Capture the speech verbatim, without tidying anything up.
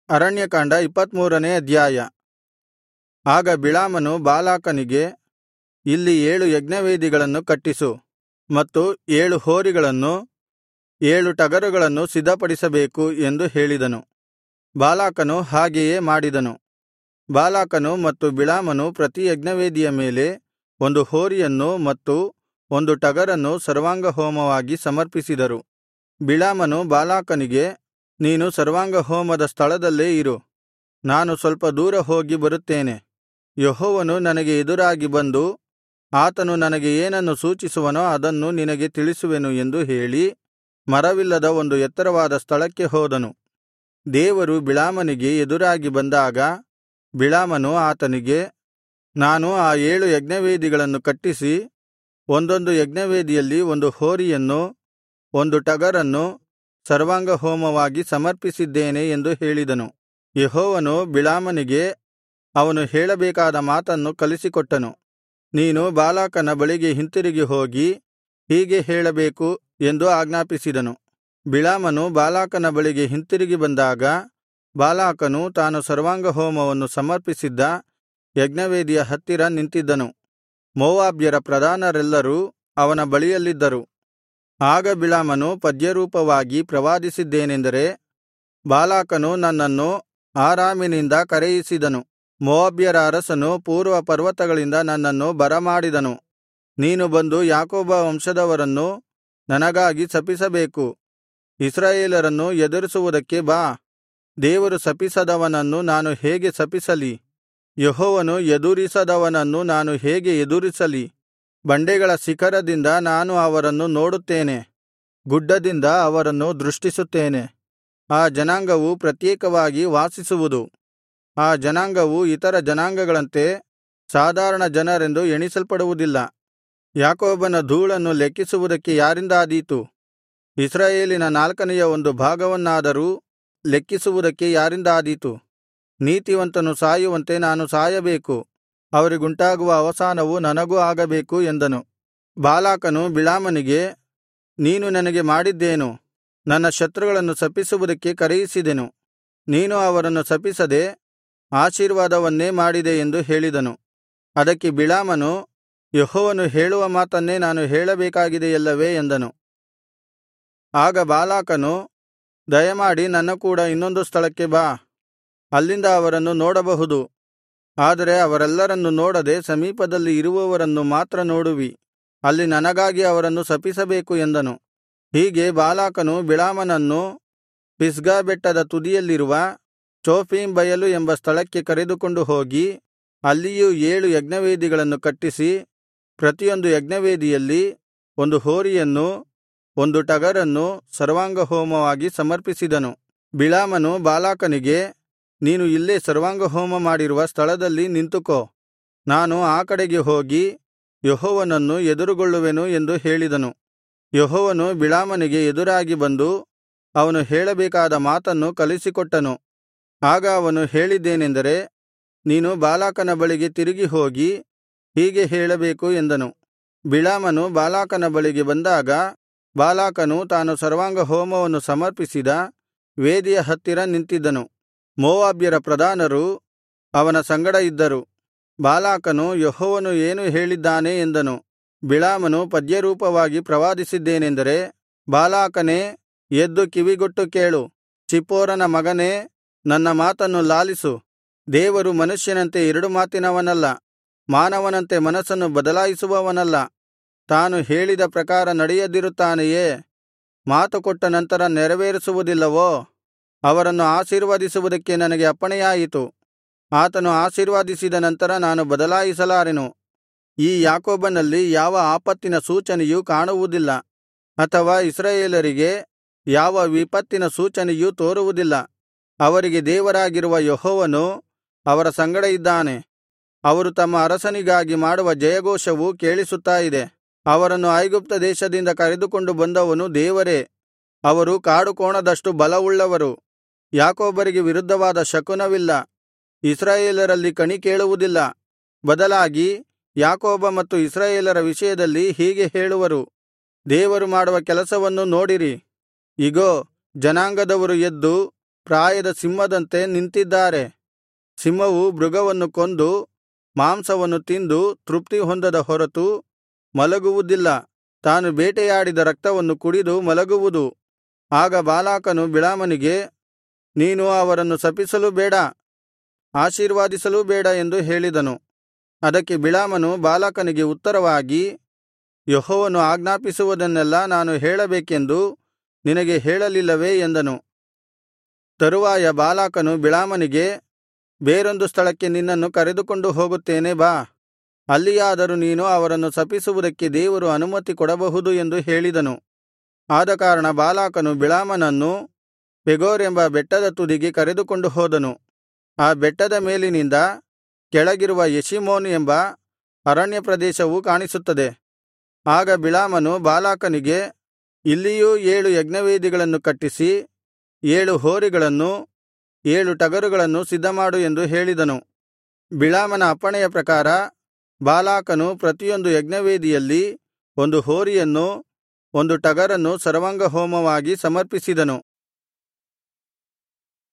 ಅರಣ್ಯಕಾಂಡ ಇಪ್ಪತ್ತಮೂರನೇ ಅಧ್ಯಾಯ. ಆಗ ಬಿಳಾಮನು ಬಾಲಾಕನಿಗೆ, ಇಲ್ಲಿ ಏಳು ಯಜ್ಞವೇದಿಗಳನ್ನು ಕಟ್ಟಿಸು, ಮತ್ತು ಏಳು ಹೋರಿಗಳನ್ನು ಏಳು ಟಗರುಗಳನ್ನು ಸಿದ್ಧಪಡಿಸಬೇಕು ಎಂದು ಹೇಳಿದನು. ಬಾಲಾಕನು ಹಾಗೆಯೇ ಮಾಡಿದನು. ಬಾಲಾಕನು ಮತ್ತು ಬಿಳಾಮನು ಪ್ರತಿ ಯಜ್ಞವೇದಿಯ ಮೇಲೆ ಒಂದು ಹೋರಿಯನ್ನು ಮತ್ತು ಒಂದು ಟಗರನ್ನು ಸರ್ವಾಂಗಹೋಮವಾಗಿ ಸಮರ್ಪಿಸಿದರು. ಬಿಳಾಮನು ಬಾಲಾಕನಿಗೆ, ನೀನು ಸರ್ವಾಂಗಹೋಮದ ಸ್ಥಳದಲ್ಲೇ ಇರು, ನಾನು ಸ್ವಲ್ಪ ದೂರ ಹೋಗಿ ಬರುತ್ತೇನೆ. ಯೆಹೋವನು ನನಗೆ ಎದುರಾಗಿ ಬಂದು ಆತನು ನನಗೆ ಏನನ್ನು ಸೂಚಿಸುವನೋ ಅದನ್ನು ನಿನಗೆ ತಿಳಿಸುವೆನು ಎಂದು ಹೇಳಿ ಮರವಿಲ್ಲದ ಒಂದು ಎತ್ತರವಾದ ಸ್ಥಳಕ್ಕೆ ಹೋದನು. ದೇವರು ಬಿಳಾಮನಿಗೆ ಎದುರಾಗಿ ಬಂದಾಗ ಬಿಳಾಮನು ಆತನಿಗೆ, ನಾನು ಆ ಏಳು ಯಜ್ಞವೇದಿಗಳನ್ನು ಕಟ್ಟಿಸಿ ಒಂದೊಂದು ಯಜ್ಞವೇದಿಯಲ್ಲಿ ಒಂದು ಹೋರಿಯನ್ನು ಒಂದು ಟಗರನ್ನು ಸರ್ವಾಂಗಹೋಮವಾಗಿ ಸಮರ್ಪಿಸಿದ್ದೇನೆ ಎಂದು ಹೇಳಿದನು. ಯೆಹೋವನು ಬಿಳಾಮನಿಗೆ ಅವನು ಹೇಳಬೇಕಾದ ಮಾತನ್ನು ಕಲಿಸಿಕೊಟ್ಟನು. ನೀನು ಬಾಲಾಕನ ಬಳಿಗೆ ಹಿಂತಿರುಗಿ ಹೋಗಿ ಹೀಗೆ ಹೇಳಬೇಕು ಎಂದು ಆಜ್ಞಾಪಿಸಿದನು. ಬಿಳಾಮನು ಬಾಲಾಕನ ಬಳಿಗೆ ಹಿಂತಿರುಗಿ ಬಂದಾಗ ಬಾಲಾಕನು ತಾನು ಸರ್ವಾಂಗಹೋಮವನ್ನು ಸಮರ್ಪಿಸಿದ್ದ ಯಜ್ಞವೇದಿಯ ಹತ್ತಿರ ನಿಂತಿದ್ದನು. ಮೋವಾಬ್ಯರ ಪ್ರಧಾನರೆಲ್ಲರೂ ಅವನ ಬಳಿಯಲ್ಲಿದ್ದರು. ಆಗ ಬಿಳಾಮನು ಪದ್ಯರೂಪವಾಗಿ ಪ್ರವಾದಿಸಿದ್ದೇನೆಂದರೆ, ಬಾಲಾಕನು ನನ್ನನ್ನು ಆರಾಮಿನಿಂದ ಕರೆಯಿಸಿದನು. ಮೋವಾಬ್ಯರ ಅರಸನು ಪೂರ್ವ ಪರ್ವತಗಳಿಂದ ನನ್ನನ್ನು ಬರಮಾಡಿದನು. ನೀನು ಬಂದು ಯಾಕೋಬ ವಂಶದವರನ್ನು ನನಗಾಗಿ ಶಪಿಸಬೇಕು. ಇಸ್ರಾಯೇಲರನ್ನು ಎದುರಿಸುವುದಕ್ಕೆ ಬಾ. ದೇವರು ಶಪಿಸದವನನ್ನು ನಾನು ಹೇಗೆ ಶಪಿಸಲಿ? ಯೆಹೋವನು ಎದುರಿಸದವನನ್ನು ನಾನು ಹೇಗೆ ಎದುರಿಸಲಿ? ಬಂಡೆಗಳ ಶಿಖರದಿಂದ ನಾನು ಅವರನ್ನು ನೋಡುತ್ತೇನೆ, ಗುಡ್ಡದಿಂದ ಅವರನ್ನು ದೃಷ್ಟಿಸುತ್ತೇನೆ. ಆ ಜನಾಂಗವು ಪ್ರತ್ಯೇಕವಾಗಿ ವಾಸಿಸುವುದು. ಆ ಜನಾಂಗವು ಇತರ ಜನಾಂಗಗಳಂತೆ ಸಾಧಾರಣ ಜನರೆಂದು ಎಣಿಸಲ್ಪಡುವುದಿಲ್ಲ. ಯಾಕೋಬನ ಧೂಳನ್ನು ಲೆಕ್ಕಿಸುವುದಕ್ಕೆ ಯಾರಿಂದಾದೀತು? ಇಸ್ರಾಯೇಲಿನ ನಾಲ್ಕನೆಯ ಒಂದು ಭಾಗವನ್ನಾದರೂ ಲೆಕ್ಕಿಸುವುದಕ್ಕೆ ಯಾರಿಂದಾದೀತು? ನೀತಿವಂತನು ಸಾಯುವಂತೆ ನಾನು ಸಾಯಬೇಕು, ಅವರಿಗುಂಟಾಗುವ ಅವಸಾನವು ನನಗೂ ಆಗಬೇಕು ಎಂದನು. ಬಾಲಾಕನು ಬಿಳಾಮನಿಗೆ, ನೀನು ನನಗೆ ಮಾಡಿದ್ದೇನು? ನನ್ನ ಶತ್ರುಗಳನ್ನು ಶಪಿಸುವುದಕ್ಕೆ ಕರೆಯಿಸಿದೆನು, ನೀನು ಅವರನ್ನು ಶಪಿಸದೆ ಆಶೀರ್ವಾದವನ್ನೇ ಮಾಡಿದೆ ಎಂದು ಹೇಳಿದನು. ಅದಕ್ಕೆ ಬಿಳಾಮನು, ಯೆಹೋವನು ಹೇಳುವ ಮಾತನ್ನೇ ನಾನು ಹೇಳಬೇಕಾಗಿದೆಯಲ್ಲವೇ ಎಂದನು. ಆಗ ಬಾಲಾಕನು, ದಯಮಾಡಿ ನನ್ನ ಕೂಡ ಇನ್ನೊಂದು ಸ್ಥಳಕ್ಕೆ ಬಾ, ಅಲ್ಲಿಂದ ಅವರನ್ನು ನೋಡಬಹುದು. ಆದರೆ ಅವರೆಲ್ಲರನ್ನು ನೋಡದೆ ಸಮೀಪದಲ್ಲಿ ಇರುವವರನ್ನು ಮಾತ್ರ ನೋಡುವಿ. ಅಲ್ಲಿ ನನಗಾಗಿ ಅವರನ್ನು ಶಪಿಸಬೇಕು ಎಂದನು. ಹೀಗೆ ಬಾಲಾಕನು ಬಿಳಾಮನನ್ನು ಪಿಸ್ಗಾ ಬೆಟ್ಟದ ತುದಿಯಲ್ಲಿರುವ ಚೋಫೀಮ್ ಬಯಲು ಎಂಬ ಸ್ಥಳಕ್ಕೆ ಕರೆದುಕೊಂಡು ಹೋಗಿ ಅಲ್ಲಿಯೂ ಏಳು ಯಜ್ಞವೇದಿಗಳನ್ನು ಕಟ್ಟಿಸಿ ಪ್ರತಿಯೊಂದು ಯಜ್ಞವೇದಿಯಲ್ಲಿ ಒಂದು ಹೋರಿಯನ್ನೂ ಒಂದು ಟಗರನ್ನು ಸರ್ವಾಂಗಹೋಮವಾಗಿ ಸಮರ್ಪಿಸಿದನು. ಬಿಳಾಮನು ಬಾಲಾಕನಿಗೆ, ನೀನು ಇಲ್ಲೇ ಸರ್ವಾಂಗಹೋಮ ಮಾಡಿರುವ ಸ್ಥಳದಲ್ಲಿ ನಿಂತುಕೋ, ನಾನು ಆ ಕಡೆಗೆ ಹೋಗಿ ಯೆಹೋವನನ್ನು ಎದುರುಗೊಳ್ಳುವೆನು ಎಂದು ಹೇಳಿದನು. ಯೆಹೋವನು ಬಿಳಾಮನಿಗೆ ಎದುರಾಗಿ ಬಂದು ಅವನು ಹೇಳಬೇಕಾದ ಮಾತನ್ನು ಕಲಿಸಿಕೊಟ್ಟನು. ಆಗ ಅವನು ಹೇಳಿದ್ದೇನೆಂದರೆ, ನೀನು ಬಾಲಾಕನ ಬಳಿಗೆ ತಿರುಗಿ ಹೋಗಿ ಹೀಗೆ ಹೇಳಬೇಕು ಎಂದನು. ಬಿಳಾಮನು ಬಾಲಾಕನ ಬಳಿಗೆ ಬಂದಾಗ ಬಾಲಾಕನು ತಾನು ಸರ್ವಾಂಗಹೋಮವನ್ನು ಸಮರ್ಪಿಸಿದ ವೇದಿಯ ಹತ್ತಿರ ನಿಂತಿದ್ದನು. ಮೋವಾಬ್ಯರ ಪ್ರಧಾನರು ಅವನ ಸಂಗಡ ಇದ್ದರು. ಬಾಲಾಕನು, ಯೆಹೋವನು ಏನು ಹೇಳಿದ್ದಾನೆ ಎಂದನು. ಬಿಳಾಮನು ಪದ್ಯರೂಪವಾಗಿ ಪ್ರವಾದಿಸಿದ್ದೇನೆಂದರೆ, ಬಾಲಾಕನೇ, ಎದ್ದು ಕಿವಿಗೊಟ್ಟು ಕೇಳು. ಚಿಪ್ಪೋರನ ಮಗನೇ, ನನ್ನ ಮಾತನ್ನು ಲಾಲಿಸು. ದೇವರು ಮನುಷ್ಯನಂತೆ ಎರಡು ಮಾತಿನವನಲ್ಲ, ಮಾನವನಂತೆ ಮನಸ್ಸನ್ನು ಬದಲಾಯಿಸುವವನಲ್ಲ. ತಾನು ಹೇಳಿದ ಪ್ರಕಾರ ನಡೆಯದಿರುತ್ತಾನೆಯೇ? ಮಾತು ಕೊಟ್ಟ ನಂತರ ನೆರವೇರಿಸುವುದಿಲ್ಲವೋ? ಅವರನ್ನು ಆಶೀರ್ವದಿಸುವುದಕ್ಕೆ ನನಗೆ ಅಪ್ಪಣೆಯಾಯಿತು. ಆತನು ಆಶೀರ್ವದಿಸಿದ ನಂತರ ನಾನು ಬದಲಾಯಿಸಲಾರೆನು. ಈ ಯಾಕೋಬನಲ್ಲಿ ಯಾವ ಆಪತ್ತಿನ ಸೂಚನೆಯೂ ಕಾಣುವುದಿಲ್ಲ, ಅಥವಾ ಇಸ್ರಾಯೇಲರಿಗೆ ಯಾವ ವಿಪತ್ತಿನ ಸೂಚನೆಯೂ ತೋರುವುದಿಲ್ಲ. ಅವರಿಗೆ ದೇವರಾಗಿರುವ ಯೆಹೋವನು ಅವರ ಸಂಗಡ ಇದ್ದಾನೆ. ಅವರು ತಮ್ಮ ಅರಸನಿಗಾಗಿ ಮಾಡುವ ಜಯಘೋಷವು ಕೇಳಿಸುತ್ತಾ ಇದೆ. ಅವರನ್ನು ಐಗುಪ್ತ ದೇಶದಿಂದ ಕರೆದುಕೊಂಡು ಬಂದವನು ದೇವರೇ. ಅವರು ಕಾಡುಕೋಣದಷ್ಟು ಬಲವುಳ್ಳವರು. ಯಾಕೋಬರಿಗೆ ವಿರುದ್ಧವಾದ ಶಕುನವಿಲ್ಲ, ಇಸ್ರಾಯೇಲರಲ್ಲಿ ಕಣಿ ಕೇಳುವುದಿಲ್ಲ. ಬದಲಾಗಿ ಯಾಕೋಬ ಮತ್ತು ಇಸ್ರಾಯೇಲರ ವಿಷಯದಲ್ಲಿ ಹೀಗೆ ಹೇಳುವರು, ದೇವರು ಮಾಡುವ ಕೆಲಸವನ್ನು ನೋಡಿರಿ. ಇಗೋ, ಜನಾಂಗದವರು ಎದ್ದು ಪ್ರಾಯದ ಸಿಂಹದಂತೆ ನಿಂತಿದ್ದಾರೆ. ಸಿಂಹವು ಮೃಗವನ್ನು ಕೊಂದು ಮಾಂಸವನ್ನು ತಿಂದು ತೃಪ್ತಿ ಹೊಂದದ ಹೊರತು ಮಲಗುವುದಿಲ್ಲ, ತಾನು ಬೇಟೆಯಾಡಿದ ರಕ್ತವನ್ನು ಕುಡಿದು ಮಲಗುವುದು. ಆಗ ಬಾಲಾಕನು ಬಿಳಾಮನಿಗೆ, ನೀನು ಅವರನ್ನು ಶಪಿಸಲೂ ಬೇಡ, ಆಶೀರ್ವದಿಸಲೂ ಬೇಡ ಎಂದು ಹೇಳಿದನು. ಅದಕ್ಕೆ ಬಿಳಾಮನು ಬಾಲಾಕನಿಗೆ ಉತ್ತರವಾಗಿ, ಯೆಹೋವನು ಆಜ್ಞಾಪಿಸುವುದನ್ನೆಲ್ಲಾ ನಾನು ಹೇಳಬೇಕೆಂದು ನಿನಗೆ ಹೇಳಲಿಲ್ಲವೇ ಎಂದನು. ತರುವಾಯ ಬಾಲಾಕನು ಬಿಳಾಮನಿಗೆ, ಬೇರೊಂದು ಸ್ಥಳಕ್ಕೆ ನಿನ್ನನ್ನು ಕರೆದುಕೊಂಡು ಹೋಗುತ್ತೇನೆ ಬಾ, ಅಲ್ಲಿಯಾದರೂ ನೀನು ಅವರನ್ನು ಶಪಿಸುವುದಕ್ಕೆ ದೇವರು ಅನುಮತಿ ಕೊಡಬಹುದು ಎಂದು ಹೇಳಿದನು. ಆದಕಾರಣ ಬಾಲಾಕನು ಬಿಳಾಮನನ್ನು ಪೆಗೋರ್ ಎಂಬ ಬೆಟ್ಟದ ತುದಿಗೆ ಕರೆದುಕೊಂಡು ಹೋದನು. ಆ ಬೆಟ್ಟದ ಮೇಲಿನಿಂದ ಕೆಳಗಿರುವ ಯೆಷಿಮೋನ್ ಎಂಬ ಅರಣ್ಯ ಪ್ರದೇಶವು ಕಾಣಿಸುತ್ತದೆ. ಆಗ ಬಿಳಾಮನು ಬಾಲಾಕನಿಗೆ, ಇಲ್ಲಿಯೂ ಏಳು ಯಜ್ಞವೇದಿಗಳನ್ನು ಕಟ್ಟಿಸಿ ಏಳು ಹೋರಿಗಳನ್ನೂ ಏಳು ಟಗರುಗಳನ್ನು ಸಿದ್ಧಮಾಡು ಎಂದು ಹೇಳಿದನು. ಬಿಳಾಮನ ಅಪ್ಪಣೆಯ ಪ್ರಕಾರ ಬಾಲಾಕನು ಪ್ರತಿಯೊಂದು ಯಜ್ಞವೇದಿಯಲ್ಲಿ ಒಂದು ಹೋರಿಯನ್ನೂ ಒಂದು ಟಗರನ್ನು ಸರ್ವಾಂಗಹೋಮವಾಗಿ ಸಮರ್ಪಿಸಿದನು.